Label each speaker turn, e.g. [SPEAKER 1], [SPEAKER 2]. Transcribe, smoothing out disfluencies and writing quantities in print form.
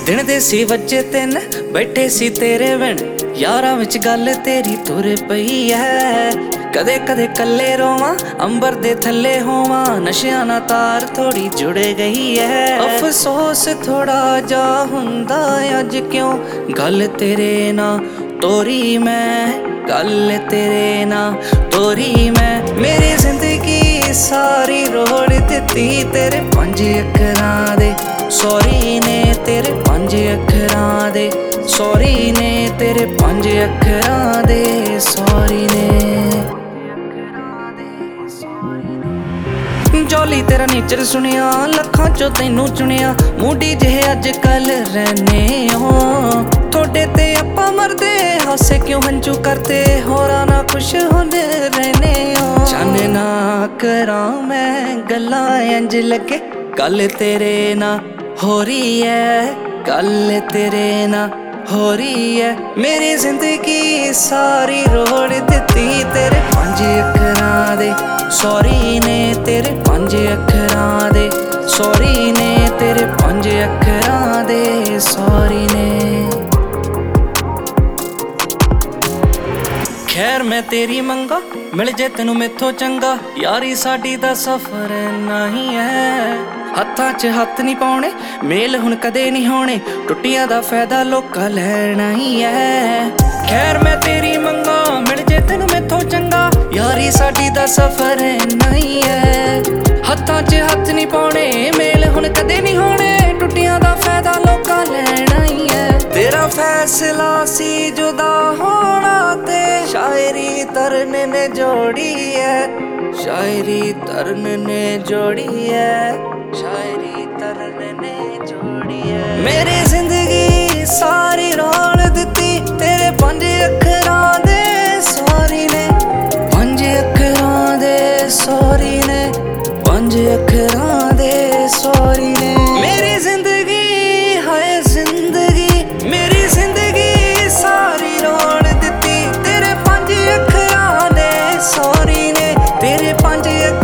[SPEAKER 1] दिन दे सी वजे तिन बैठे सी तेरे बिन यारां विच गल तेरी तुर पई है। कदे कदे कल्ले रोवां अंबर दे थल्ले होवां नशियां ना तार थोड़ी जुड़ गई है। अफसोस थोड़ा जा हुंदा अज क्यों गल तेरे ना तोरी मैं गल तेरे ना तोरी मैं। मेरी जिंदगी सारी रोड़ दित्ती तेरे 5 अखरां दे सॉरी ने तेरे 5 अखरां दे सॉरी ने तेरे 5 अखरां दे सॉरी ने। जौली तेरा नेचर सुनिया लखां चो तैनू चुनिया मूडी जिहे अज कल रहने हो। थोड़े ते आपां मरदे हासे क्यों हंझू करते होरा ना खुश होंदे रहने हो। चन्न ना करां मैं गल्लां इंज लगे गल तेरे ना हो रही है गल तेरे ना हो रही है। मेरी जिंदगी सारी रोड़ दित्ती तेरे 5 अखरां दे सॉरी ने तेरे 5 अखरां दे सॉरी ने तेरे 5 अखरां दे सॉरी ने। खैर मैं तेरी मंगा मिल जे तेनू मेथों चंगा यारी साडी दा सफर नहीं है। हत्थां च हत्थ नहीं पाउणे मेल हुण कदे नहीं होणे टुट्टियां दा फायदा लोकां लैना ही है। खैर मैं तेरी मंगा मिल जे तेनू मेथों चंगा यारी साडी दा सफर नहीं है। हत्थां च हत्थ नहीं पाउणे मेल हुण कदे नहीं होणे टुट्टियां दा फायदा लोकां लैना ही है। तेरा फैसला सी जुदा होना ते शायरी तरन ने जोड़ी है शायरी तरन ने जोड़ी है शायरी तरन ने जोड़ी है। मेरी जिंदगी सारी रोल दित्ती तेरे 5 अखरां दे सॉरी ने 5 अखरां दे सॉरी ने 5 अखरां दे सॉरी ने। मेरी जिंदगी हाय जिंदगी मेरी जिंदगी सारी रोल दित्ती तेरे 5 अखरां दे सॉरी ने तेरे 5 अखरां